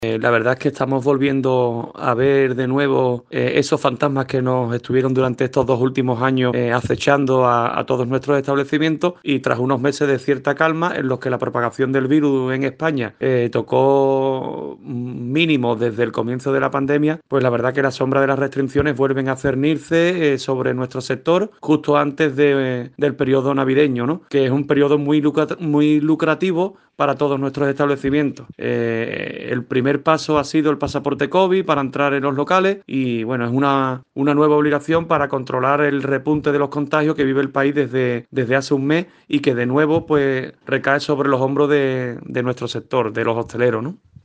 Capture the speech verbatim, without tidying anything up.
Eh, la verdad es que estamos volviendo a ver de nuevo eh, esos fantasmas que nos estuvieron durante estos dos últimos años eh, acechando a, a todos nuestros establecimientos, y tras unos meses de cierta calma en los que la propagación del virus en España eh, tocó mínimo desde el comienzo de la pandemia, pues la verdad que la sombra de las restricciones vuelven a cernirse eh, sobre nuestro sector justo antes de, del periodo navideño, ¿no? Que es un periodo muy, lucra- muy lucrativo para todos nuestros establecimientos. Eh, el primer paso ha sido el pasaporte COVID para entrar en los locales y bueno, es una, una nueva obligación para controlar el repunte de los contagios que vive el país desde, desde hace un mes y que de nuevo pues recae sobre los hombros de, de nuestro sector, de los hosteleros, ¿no?